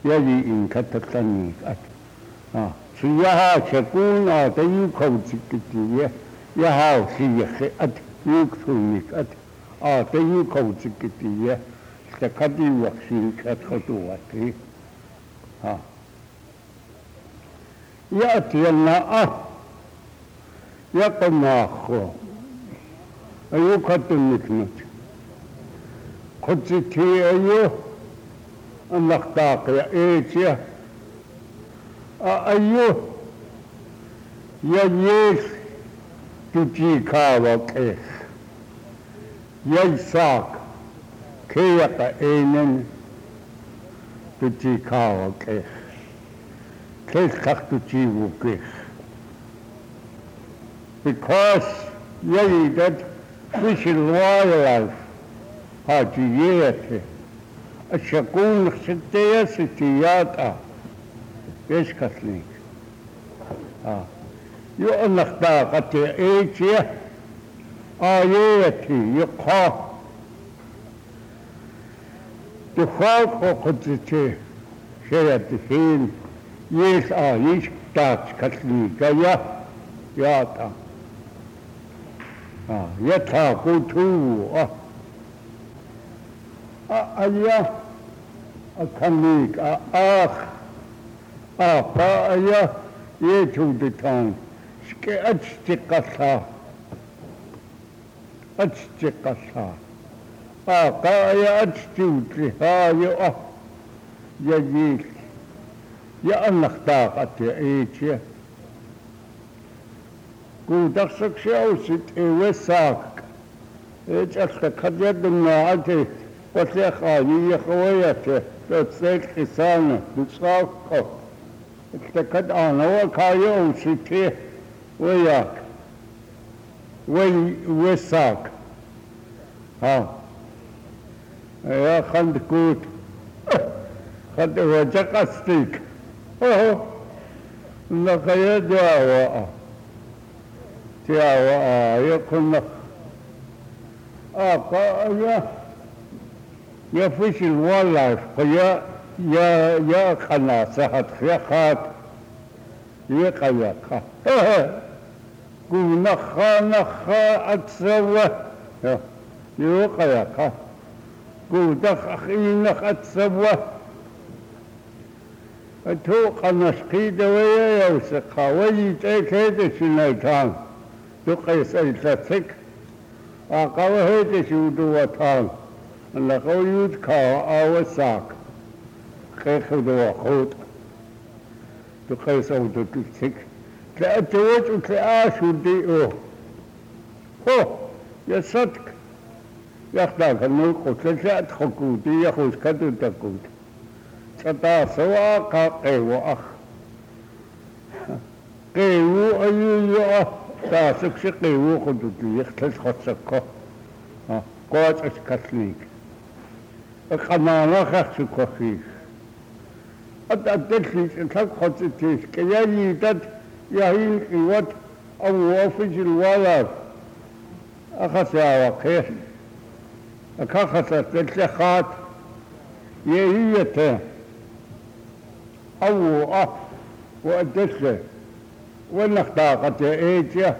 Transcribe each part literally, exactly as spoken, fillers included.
يجي إن كتتنيك أت آه سيها شكون آتيو كوتسكتية يهاو سيخ أت يكسونيك أت آتيو كوتسكتية استكدي وخشيك أتخطواتي ها يأتي لنا أه يقناخو أيو كتنك نت قدستي أيو النخطاق يا إيتيا أيو يا ييس تجيكا وكيخ ييساك كيق إينن تجيكا وكيخ كيخ كخ تجيبو كيخ because يجدد فيش الوايلاف هاجيته الشكون ستية ستيات ايش كثليك اه يؤن اخطاقة ايتيه آياتي يقها تخاق وقدتي شيء تفين يس آيش تاكس كثليك يا ياتا اه يتاقو تو اه أيا أكملك أخ أخا أيا يتودتان سك أتستقصها أتستقصها أخا أيا أتستودها يا يجيك يا أنك طاقة إيتي قودك سكشي أو ست إيوساك إيش أخذ خجد الناعتي وتلك آية خويته تسيك خسانة بصاقه اكتكد أنا وكاية وستيه وياك وي وساك ها يا خند كوت خند وجق أستيك لك يا دعوة دعوة يكون آقا يا يفش الوالف يا يا يا خلاصة يا خات يا قياقة قو نخا نخا أتسوى يا قياقة قو دخ أخي نخ أتسوى توقع نشقي دوية يوسقها ويجيك هيدا شنيتان تقيس أيتسك أقوى هيدا شو دوتان أنا قويود كاو أوساك خيخد وخود تقيس أو تتسك تأتوج وتأشو ديئو هو يصدق يخداك النوق وتلسات خكودي يخوز كدو تكود تتا سوا قيو أخ قيو أيو أخ تاسك شقيو خدودي يختلس خدسكو قوات أشكتليك القمانة خاصة كوخيش قد أدتليش انتك خطتيش كيالي تد يهين قوات أو وافج الوالد أخص يا وقيش أكاخص التلخات يهيته أو أه وأدتله والنخطاقة إيجيه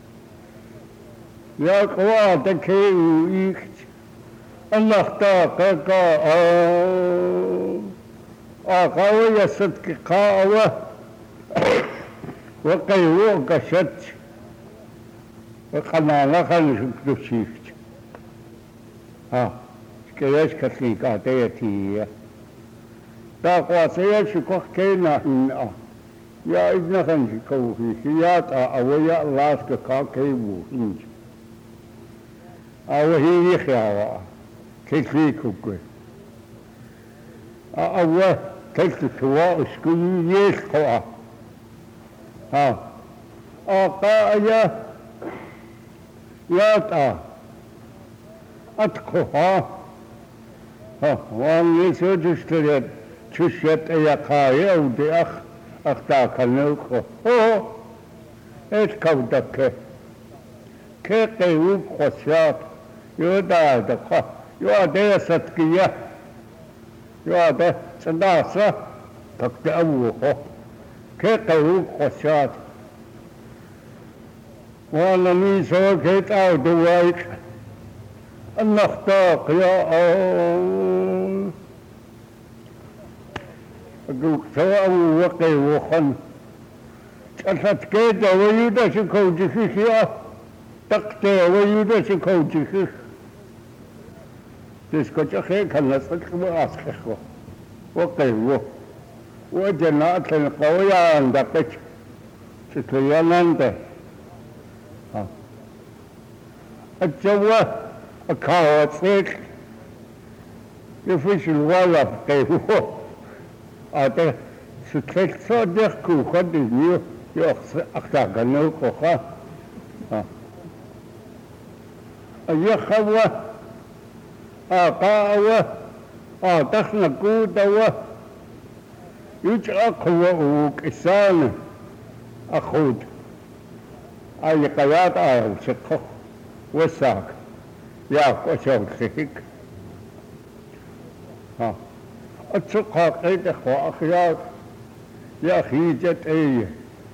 يا قواتك وإيكت الله اختاقك قوية صدق قاوة وقيوك شت وقمانا خلصك تشيفت ها كيش كتليك آتيتي تاقوى سيشكوخ كينا إنا يا إذن خنشكو في سياتا أويا الله سكا كيبو إنج أو هي يخيا كيفيكوك أو كيف سواء سكوي يسقوا ها أقايا ياتا أتقوها ها وان يسود اشتريت تشيت يقايا ودي أخ أختاك النوكو هو إيش كودك كي قيوب خشات يودا دقا يودا صدقية يودا صداسة تكتأوه كي قوق قشات وانا نيسو كي تاو دوايك النختاق يا أول أقولك سواء وقي وخن أسد كيدا ويودا شكو جخيخ يا تقتي ويودا شكو جخيخ تسكو جخيخ النسخ بأسخخ وقي وخ وجنات القوية عندك شكيان عندك الجوة أكاواتيك يفيش الوالد قيوه هذا ستلك صدق كوخد يو يخص أختاقنو كوخا أيخوة أقاوة أتخنا كودوة يجعقوا وكسان أخود أي قياد آيو سقه وساق ياكو شوكسيك ها أتسقها قيد إخوة أخيار يا خيجة إيه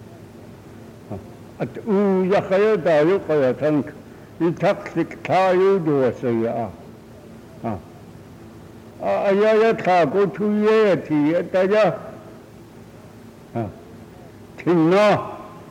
أتقو يا خيدا يقيا تنك يتقسك تايو دو سيئة ها أيا يتاقو تويتي يتجا ها تنا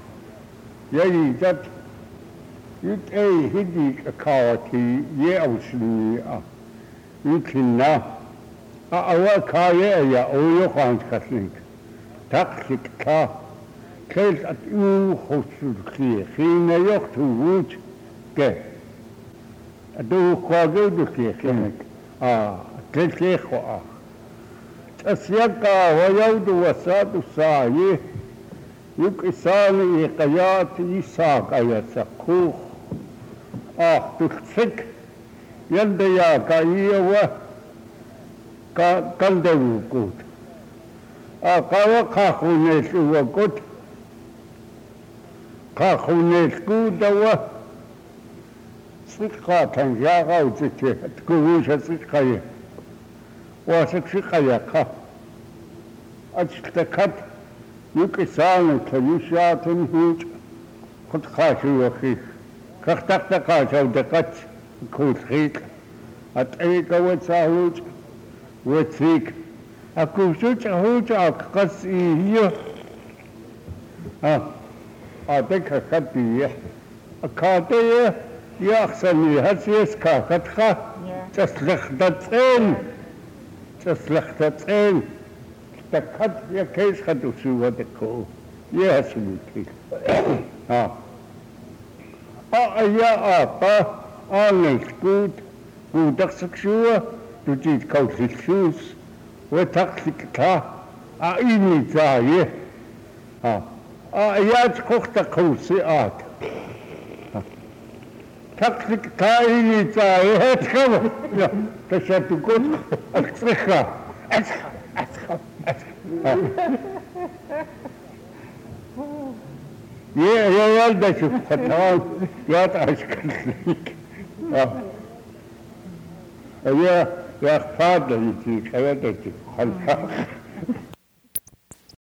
يجد يتأي هديك أكاوتي يأوسني يتنا أول كاية يا أو يخان كسلك تقسك تا كيف أتيو خسر خين يختو ووت كه أدو قاقو دكي خينك آه تلكي خواء تسيقا ويود وساد سايه يكساني قيات يساق يسقوخ آه تخسك ينديا كايوه كندو قوت آه قاوة قاخونيش وقوت قاخونيش قوت وه سقا تنجاغا وتكي تكووش سقايا واسك سقايا قا أتشتكت يكسان كيشاتن هوج خد خاشو وخيخ كختقت قاشو دقت كوت خيك أتعيك وتساهوج وتسيك أكو سوش هوج أقص إيه ها أتك خطية أكاتية يا أخسني هسيس كاختخا تسلختتين تسلختتين تكاد يا كيس خدو سوى دكو يا سويتي ها آه يا آبا آن سكوت ودقسك شوى تجيد كوت الشوس وتقسك تا آئيني زايه ها آه يا تخوخت قوسيات تقسك تايني زايه هتخوة تشاتكوت أكسخها أسخة أسخة يا يا والدة شوف فتوان يا تأشكل ليك يا يا فاضل يجيك هذا تجيك خلفها